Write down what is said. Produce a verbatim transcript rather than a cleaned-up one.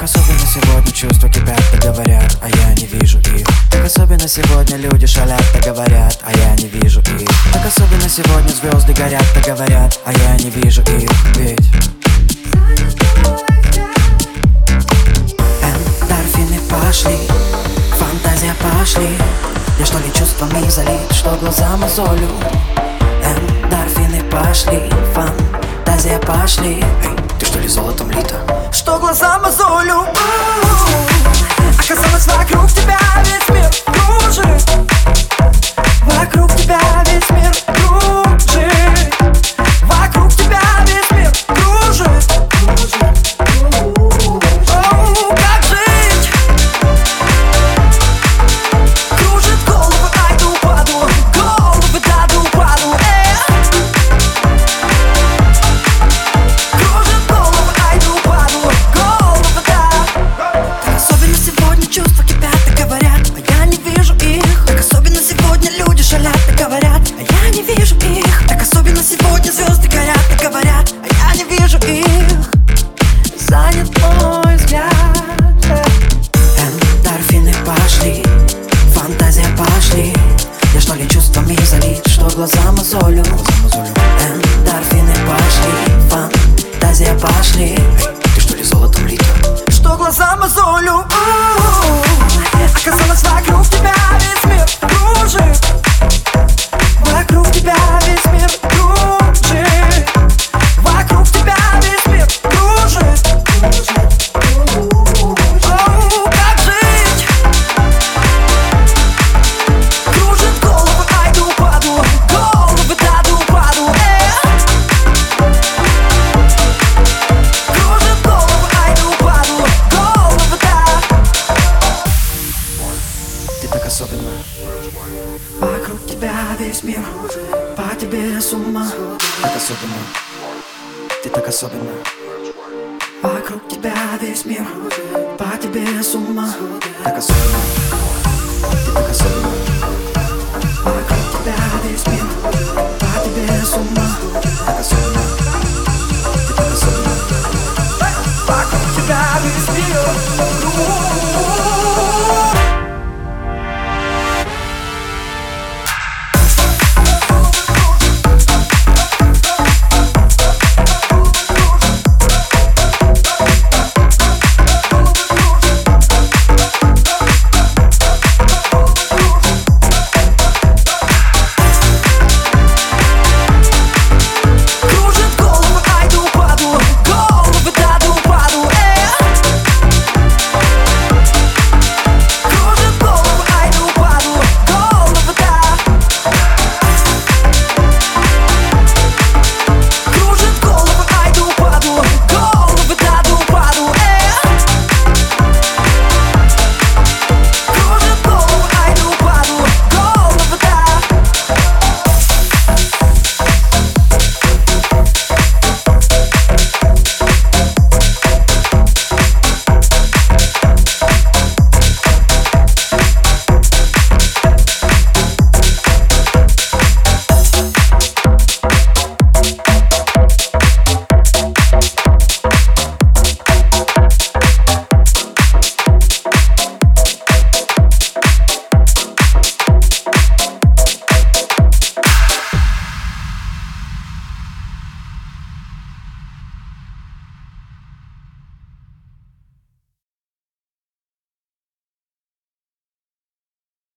особенно сегодня чувства кипят, так говорят, а я не вижу их. Так особенно сегодня люди шалят, так говорят, а я не вижу их. Так особенно сегодня звезды горят, так говорят, а я не вижу их. Ведь эндорфины пошли, фантазия пошли. Я что ли чувствами залит, что глаза мозолю. Эндорфины пошли, фантазия пошли. Эй, ты что ли золотом лита? Что глаза мозолю. Оказалось, вокруг тебя весь мир кружит. Вокруг тебя весь мир кружит. Вокруг тебя весь мир кружит. Оу, как жить? Кружит головы, ай да упаду. Головы, да да упаду, э. Кружит головы, ай да упаду. Головы, да. Так особенно сегодня чувства кипят, так говорят, а я не вижу их. Так особенно сегодня люди шалят, так говорят, а я не вижу их. Так особенно сегодня звезды горят, так говорят, а я не вижу их. Занят мой взгляд. Эндорфины пошли, фантазия пошли. Я что ли чувствами залит, что глаза мозолю. Эндорфины пошли, фантазия пошли. Эй, ты что ли золотом лита? Что глаза мозолю. Оказалось, вокруг тебя весь мир кружит. Вокруг тебя весь мир кружит. Вокруг тебя весь мир кружит. Оу, как жить? Кружит головы, ай да упаду. Головы, да да упаду, э. Кружит головы, ай да упаду. Головы, да. Ты так особенна. Вокруг тебя весь мир, по тебе с ума. Так особенно, ты так особенна. Вокруг тебя весь мир, по тебе с ума. Так особенно, ты так особенна.